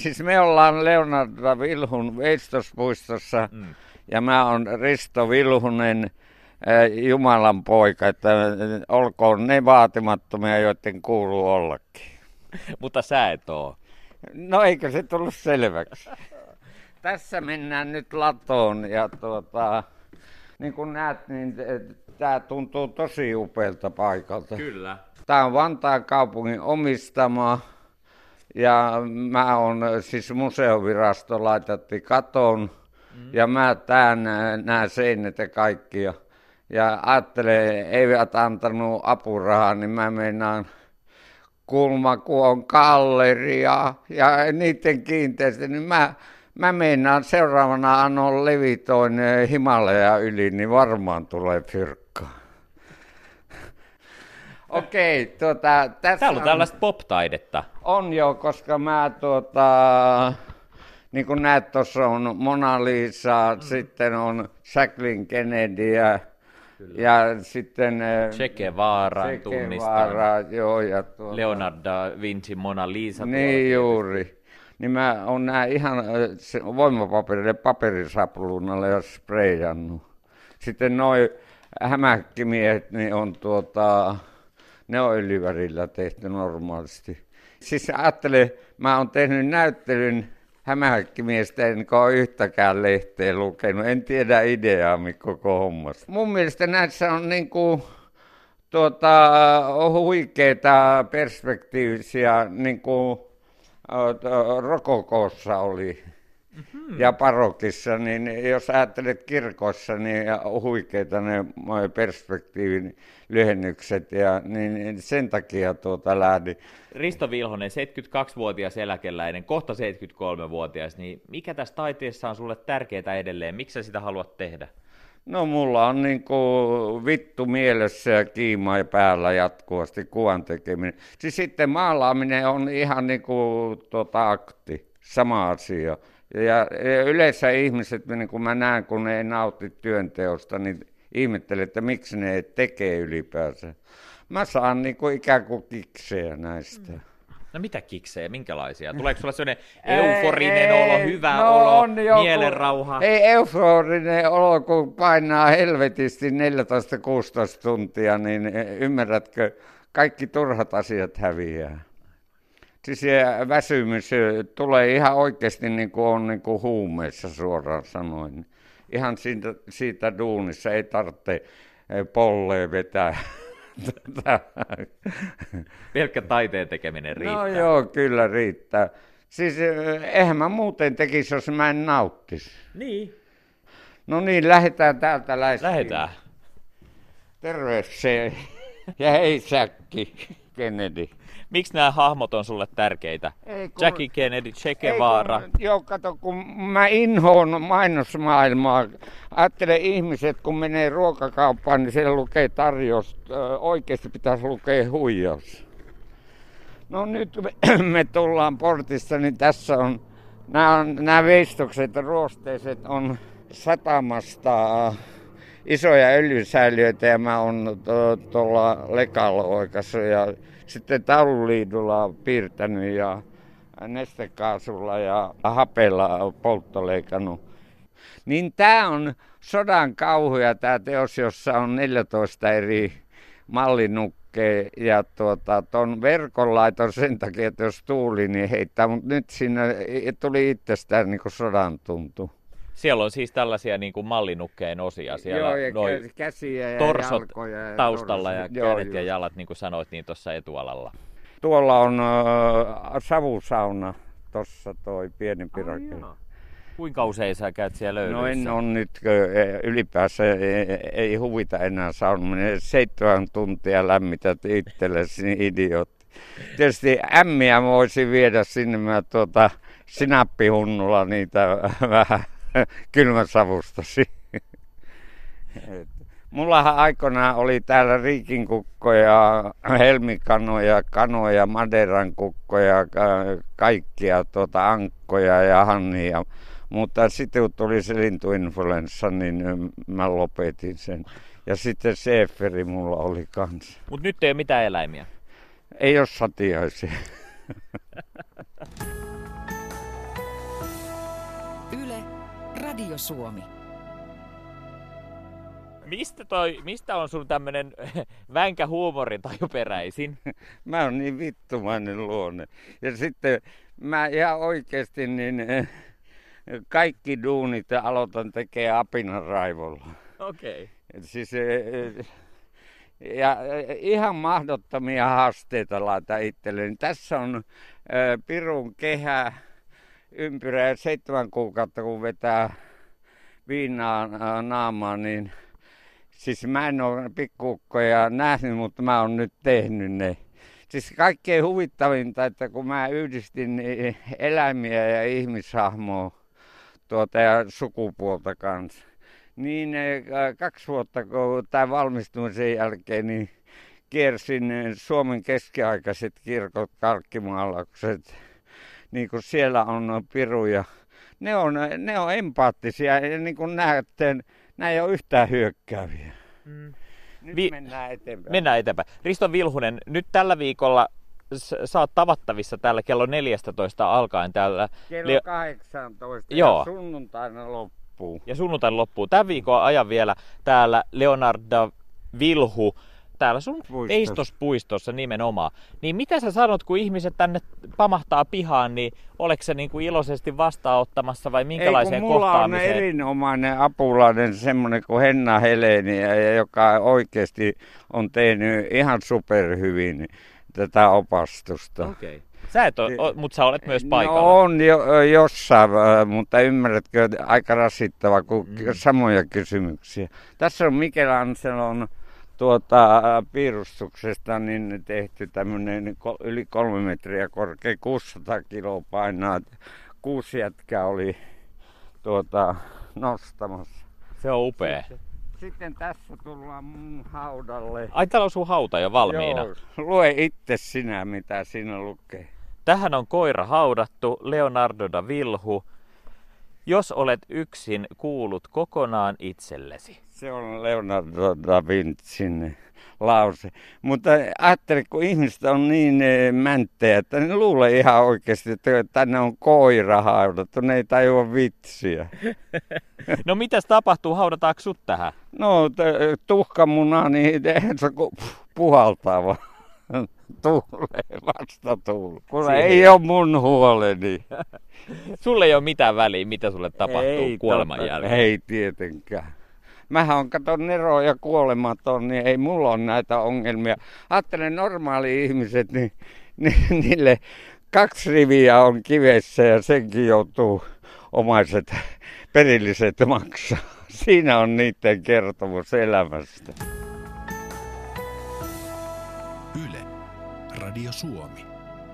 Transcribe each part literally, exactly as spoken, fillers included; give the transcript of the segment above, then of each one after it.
siis me ollaan Leonardo Vilhun veistospuistossa mm. ja mä oon Risto Vilhunen, äh, Jumalan poika, että olkoon ne vaatimattomia, joiden kuuluu ollakin. Mutta sä et oo. No eikö se tullut selväksi? Tässä mennään nyt latoon ja tuota, niin kuin näet, niin tää tuntuu tosi upealta paikalta. Kyllä. Tää on Vantaan kaupungin omistama ja mä oon siis museovirasto laitatti katon mm. ja mä tään nää seinät ja kaikki. Ja, ja ajattelen, eivät antanut apurahaa, niin mä meinaan kulma, kun on galleria ja niiden kiinteistö, niin mä, mä meinaan seuraavana annon levitoin Himalaya yli, niin varmaan tulee fyrkkaa. Okei, tuota, tässä Täällä on tällaista pop-taidetta. On jo, koska mä tuota, niin kuin näet, tuossa on Mona Lisa, mm. sitten on Jacqueline Kennedy ja, ja sitten Che Guevara, Che Guevara, joo, ja tuota, Leonardo da Vinci, Mona Lisa. Niin juuri. Niin mä oon nää ihan voimapaperille paperisapluunalle ja spreijannut. Sitten noi hämähäkkimiehet, niin on tuota, ne on öljyvärillä tehty normaalisti. Siis ajattele, mä oon tehnyt näyttelyn hämähäkkimiestä, enkä ole yhtäkään lehteä lukenut. En tiedä ideaa koko hommasta. Mun mielestä näissä on niinku tuota, huikeita perspektiivisiä, niinku rokokossa oli. Mm-hmm. Ja parokissa, niin jos ajattelet kirkossa, niin huikeita ne perspektiivin lyhennykset, ja niin sen takia tuota lähdin. Risto Vilhonen, seitsemänkymmentäkaksivuotias eläkeläinen, kohta seitsemänkymmentäkolmevuotias, niin mikä tässä taiteessa on sulle tärkeää edelleen? Miksi sä sitä haluat tehdä? No mulla on niinku vittu mielessä ja kiima päällä jatkuvasti kuvan tekeminen. Siis sitten maalaaminen on ihan niinku tota akti, sama asia. Ja yleensä ihmiset, niin kun mä näen, kun ne ei nauti työnteosta, niin ihmettelen, että miksi ne tekee ylipäänsä. Mä saan niin kuin ikään kuin kiksejä näistä. No mitä kiksejä, minkälaisia? Tuleeko sulla sellainen euforinen ei, olo, hyvä no olo, on joku, mielenrauha? Ei euforinen olo, kun painaa helvetisti neljätoista kuusitoista tuntia, niin ymmärrätkö, kaikki turhat asiat häviää. Siis väsymys tulee ihan oikeasti niin kuin on niin kuin huumeissa suoraan sanoen. Ihan siitä, siitä duunissa ei tarvitse polleen vetää. Pelkkä taiteen tekeminen riittää. No joo, kyllä riittää. Siis eihän mä muuten tekisi, jos mä en nauttisi. Niin. No niin, lähdetään täältä läskiin. Lähdetään. Terveys se ja hei Säkki Kennedy. Miksi nämä hahmot on sulle tärkeitä? Ei, kun, Jackie Kennedy, Che Guevara. Ei, kun, joo, kato, kun mä inhoon mainosmaailmaa. Ajattele ihmiset, kun menee ruokakauppaan, niin siellä lukee tarjous. Oikeasti pitäisi lukea huijaus. No nyt me, me tullaan portista, niin tässä on nämä, on, nämä veistokset ja ruosteiset on satamasta isoja öljysäiliöitä ja mä oon tuolla lekalla oikassa ja sitten taululiidulla piirtänyt ja nestekaasulla ja hapella polttoleikannut. Niin tää on sodan kauhuja tää teos, jossa on neljätoista eri mallinukkeja ja tuota, ton verkon laiton sen takia, että jos tuuli, niin heittää, mutta nyt siinä tuli itsestään niin kuin sodan tuntu. Siellä on siis tällaisia niin kuin mallinukkeen osia siellä. Joo, ja noi käsiä ja torsot jalkoja ja taustalla torsot. ja kädet joo, ja jalat, niin kuin sanoit, niin tuossa etualalla. Tuolla on äh, savusauna, tuossa toi pienempi rakennus. Kuinka usein sä käyt siellä löydyissä? No en on nyt, ylipäänsä ei, ei huvita enää saunaminen. Seitsemän tuntia lämmität itsellesi, niin idiootti. Tietysti ämmiä voisin viedä sinne, mä tuota sinappihunnulla niitä vähän kylmäsavustasi. Mullahan aikoinaan oli täällä riikinkukkoja, helmikanoja, kanoja, maderan kukkoja, kaikkia tuota, ankkoja ja hannia. Mutta sitten kun tuli se lintuinfluenssa, niin mä lopetin sen. Ja sitten seeferi mulla oli kanssa. Mut nyt ei ole mitään eläimiä? Ei ole satiaisia. Yle, Radio Suomi. Mistä, toi, mistä on sun tämmönen vänkä huumorintaju peräisin? Mä oon niin vittumainen luonne. Ja sitten mä ihan oikeesti niin kaikki duunit aloitan tekee apinan raivolla. Okei. Okay. Siis, ja ihan mahdottomia haasteita laita itselleni. Tässä on pirun kehä, ympyrä ja seitsemän kuukautta kun vetää viinaa naamaan, niin siis mä en ole pikkuukkoja nähnyt, mutta mä oon nyt tehnyt ne. Siis kaikkein huvittavinta, että kun mä yhdistin eläimiä ja ihmishahmoa tuota, ja sukupuolta kanssa, niin kaksi vuotta kun tämän valmistumisen jälkeen niin kiersin Suomen keskiaikaiset kirkot, karkkimaalaukset, niin kuin siellä on piruja. Ne on, ne on empaattisia ja niin kuin näette, nämä ei ole yhtään hyökkääviä. Mm. Nyt Vi- mennään eteenpäin. Mennään eteenpäin. Risto Vilhunen, nyt tällä viikolla sä oot tavattavissa täällä kello neljätoista alkaen täällä. Kello kahdeksantoista Joo. Ja sunnuntaina loppuu. Ja sunnuntaina loppuu. Tämän viikon ajan vielä täällä Leonard da Vilhu, täällä sun Eistospuistossa nimenomaan. Niin mitä sä sanot, kun ihmiset tänne pamahtaa pihaan, niin oleks se niinku iloisesti vastaanottamassa vai minkälaiseen Ei, kun mulla kohtaamiseen? on erinomainen apulainen, semmoinen kuin Henna Heleni, joka oikeasti on tehnyt ihan superhyvin tätä opastusta. Okei. Okay. Sä et ole, mutta sä olet myös paikalla. No on jo, jossain, mutta ymmärrätkö, aika rasittava kuin mm. samoja kysymyksiä. Tässä on Michelangelon tuota, piirustuksesta niin tehty tämmöinen yli kolme metriä korkea, kuusisataa kiloa painaa. Kuusi jätkää oli tuota, nostamassa. Se on upea. Sitten, sitten tässä tullaan mun haudalle. Ai, täällä on sun hauta jo valmiina. Joo, lue itse sinä, mitä siinä lukee. Tähän on koira haudattu, Leonardo da Vilhu. Jos olet yksin, kuulut kokonaan itsellesi. Se on Leonardo da Vincin lause. Mutta ajattelin, kun ihmiset on niin mänttejä, että ne luulee ihan oikeasti, että tänne on koira haudattu. Ne ei tajua vitsiä. No mitäs tapahtuu? Haudataanko sut tähän? No tuhkamuna, niin eihän se puhaltaa vaan. Tuulee, vasta tuulee. Kun ei ole mun huoleni. Sulle ei ole mitään väliä, mitä sulle tapahtuu ei kuoleman totta, jälkeen. Ei tietenkään. Mähän on kato Nero ja kuolematon, niin ei mulla ole näitä ongelmia. Ajattelen normaali ihmiset, niin, niin niille kaksi riviä on kivessä ja senkin joutuu omaiset perilliset maksaa. Siinä on niiden kertomus elämästä. Yle, Radio Suomi.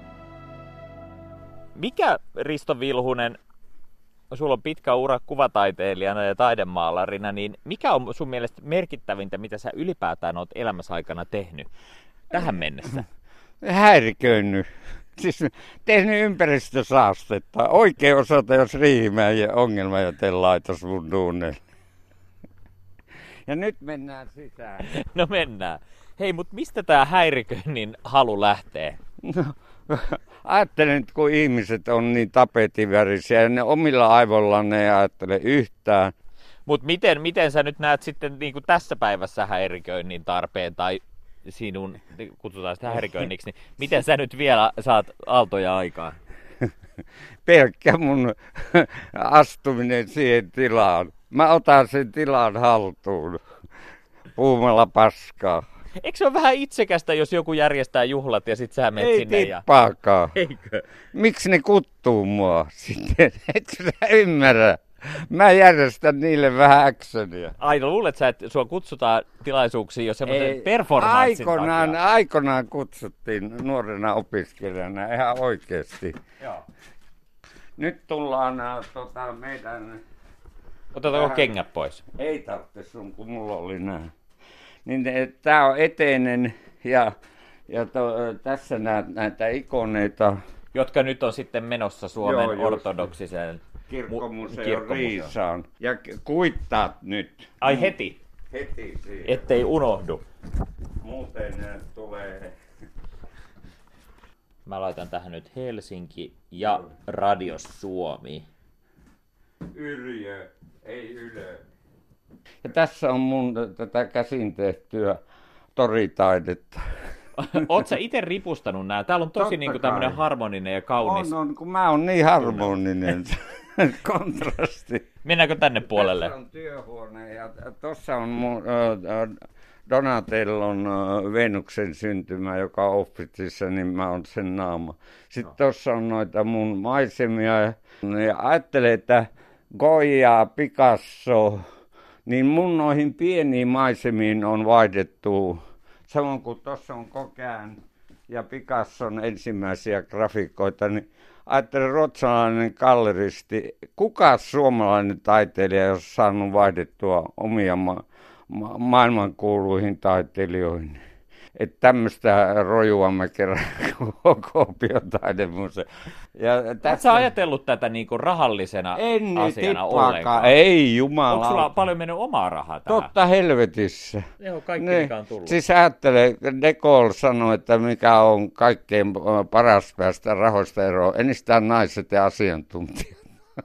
Mikä, Risto Vilhunen, sulla on pitkä ura kuvataiteilijana ja taidemaalarina, niin mikä on sun mielestä merkittävintä, mitä sä ylipäätään oot elämässä aikana tehnyt tähän mennessä? Häiriköinnyt. Siis tehnyt ympäristösaastetta. Oikein osata, jos Riihimäen ja ongelmajätelaitos mun duunelle. Ja nyt mennään sisään. No mennään. Hei, mutta mistä tää häiriköinnin halu lähtee? No, ajattelen, että kun ihmiset on niin tapetinvärisiä ja ne omilla aivoillaan ne ei ajattele yhtään. Mutta miten, miten sä nyt näet sitten niin kuin tässä päivässä häiriköinnin tarpeen tai sinun, kutsutaan sitä häiriköinniksi, niin miten sä nyt vielä saat aaltoja aikaan? Pelkkä mun astuminen siihen tilaan. Mä otan sen tilan haltuun puhumalla paskaa. Eikö se ole vähän itsekästä, jos joku järjestää juhlat ja sit sä menet ei sinne? Ei tippaakaan. Ja... Eikö? Miksi ne kuttuu mua sitten? Etkö sä ymmärrä? Mä järjestän niille vähän actionia. Ai, no luulet sä, että sua kutsutaan tilaisuuksiin jo semmoisen performanssin aikoinaan, aikoinaan kutsuttiin nuorena opiskelijana ihan oikeesti. Joo. Nyt tullaan äh, tota, meidän... Otetaanko vähän... kengät pois? Ei tarvitse sun, kun mulla oli nää. Niin tää on eteinen ja, ja to, tässä näet näitä ikoneita. Jotka nyt on sitten menossa Suomen Joo, ortodoksiseen kirkkomuseo Riisaan. Ja kuittaat nyt. Ai heti? Heti siihen. Ettei unohdu. Muuten tulee... Mä laitan tähän nyt Helsinki ja Radio Suomi. Yrjö, ei Ylö. Ja tässä on mun tätä käsin tehtyä toritaidetta. Oot sä itse ripustanut nää? Täällä on tosi Totta niinku tämmönen kai. harmoninen ja kaunis. On, on, kun mä oon niin harmoninen. Kontrasti. Mennäänkö tänne puolelle? Tässä on työhuone ja tuossa on mun, äh, Donatellon äh, Venuksen syntymä, joka on Officissa, niin mä oon sen naama. Sitten tuossa on noita mun maisemia ja ajattelen, että Goya, Picasso, niin mun noihin pieniin maisemiin on vaihdettu, samoin kuin tuossa on Kokään ja Picasson ensimmäisiä grafikoita, niin ajattelen ruotsalainen galleristi, kuka suomalainen taiteilija olisi saanut vaihdettua omia ma- ma- maailmankuuluihin taiteilijoihin. Että tämmöistä rojua mä kerran Kuopion taidemuseo. Oletko sä ajatellut tätä niinku rahallisena en asiana tippaakaan, ollenkaan? ei jumala. Onko sulla paljon mennyt omaa rahaa tähän? Totta helvetissä. Joo, kaikki Ne, mikä on tullut. Siis ajattele, De Gaulle sanoi, että mikä on kaikkein paras päästä rahoista eroon. Enistään naiset ja asiantuntijat.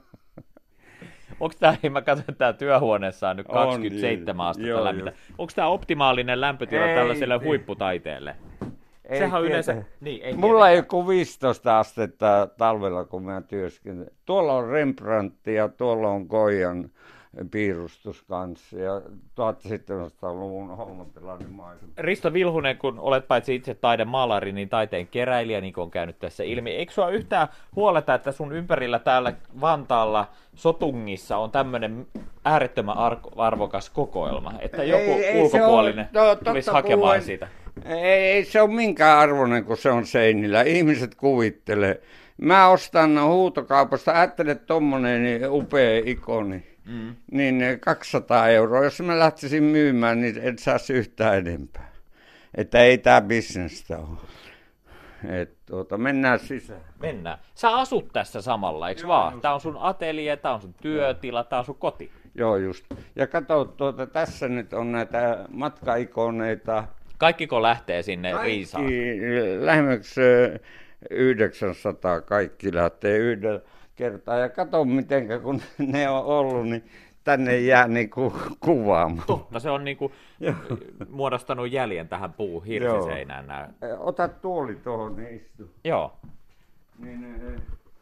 Onko tämä, mä katson, että tämä työhuoneessa on nyt On, kaksikymmentäseitsemän astetta joo, lämmintä. joo. Onko tämä optimaalinen lämpötila Ei, tällaiselle ei. huipputaiteelle? Ei Sehän on yleensä... tietä. Niin, ei Mulla ei ole tietenkään. kuin viisitoista astetta talvella, kun mä työskentelen. Tuolla on Rembrandt ja tuolla on Goyan piirustus kanssa ja tuhatseitsemänsataaluvun hollantilainen maisema. Risto Vilhunen, kun olet paitsi itse taidemaalari, niin taiteen keräilijä, niin kuin on käynyt tässä ilmi. Eikö sua yhtään huoleta, että sun ympärillä täällä Vantaalla Sotungissa on tämmöinen äärettömän arvokas kokoelma, että joku Ei- ei se ulkopuolinen ole- no, totta tulisi hakemaan puhuen- siitä? Ei, ei se ole minkään arvoinen, kun se on seinillä. Ihmiset kuvittelee. Mä ostan huutokaupasta, ajattele tommonen niin upea ikoni, mm. niin kaksisataa euroa. Jos mä lähtisin myymään, niin en saisi yhtään enempää. Että ei tää bisnestä ole. Et, tuota, mennään sisään. Mennään. Sä asut tässä samalla, eikö vaan? Tää on sun atelje, tää on sun työtila, tää on sun koti. Joo, just. Ja kato, tuota, tässä nyt on näitä matkaikoneita. Kaikkiko lähtee sinne Riisaan? Kaikki lähemmäksi yhdeksänsataa kaikki lähtee yhdellä kertaa. Ja kato miten kun ne on ollut, niin tänne jää niinku kuvaamaan. Totta, se on niinku muodostanut jäljen tähän puun hirsiseinään. Nää. Ota tuoli tuohon, niin istu. Joo. Niin, eh,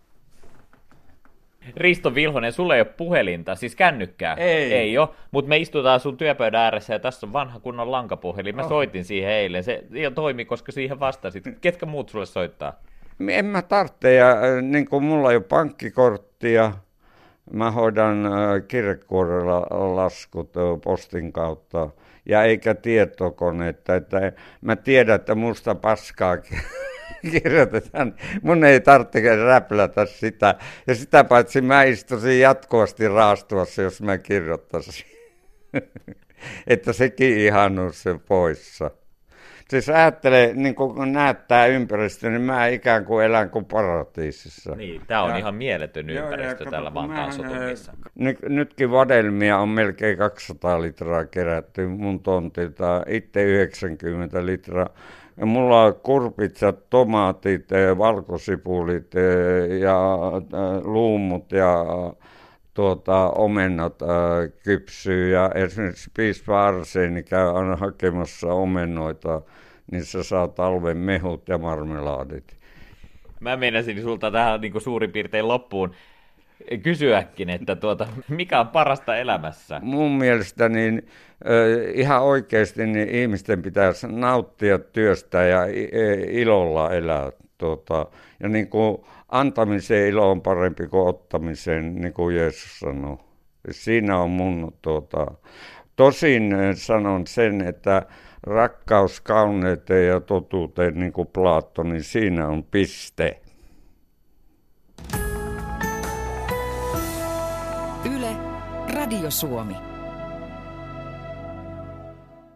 Risto Vilhonen, sulla ei ole puhelinta, siis kännykkää. Ei. Ei ole, mutta me istutaan sun työpöydän ääressä ja tässä on vanha kunnon lankapuhelin. Mä oh. soitin siihen eilen, se ei toimi, koska siihen vastasit. Ketkä muut sulle soittaa? en mä tarvitse, ja äh, niin kuin mulla ei ole pankkikorttia, mä hoidan äh, kirjekuorella laskut äh, postin kautta, ja eikä tietokoneetta, että mä tiedän, että musta paskaa kirjoitetaan, mun ei tarvitse räplätä sitä, ja sitä paitsi mä istuisin jatkuvasti raastuassa, jos mä kirjoittaisin, että sekin ihanuus se poissa. Siis ajattele, niin kun näyttää ympäristö, niin mä ikään kuin elän kuin paratiisissa. Niin, tää on ja, ihan mieletön ympäristö joo, täällä Vantaan Sotungissa. Nyt, nytkin vadelmia on melkein kaksisataa litraa kerätty mun tontilta, itse yhdeksänkymmentä litraa. Ja mulla on kurpitsat, tomaatit, valkosipulit ja luumut ja tuota, omenat äh, kypsyy, ja esimerkiksi piispa Arseeni käy aina hakemassa omenoita, niin se saa talven mehut ja marmelaadit. Mä meinasin sulta tähän niin kuin suurin piirtein loppuun kysyäkin, että tuota, mikä on parasta elämässä? Mun mielestä niin, äh, ihan oikeasti niin ihmisten pitäisi nauttia työstä ja ilolla elää. Tuota, ja niin kuin antamisen ilo on parempi kuin ottamisen, niin kuin Jeesus sanoo. Siinä on mun, tuota, tosin sanon sen, että rakkaus kauneuteen ja totuuteen, niin kuin Plaatto, niin siinä on piste. Yle, Radio Suomi.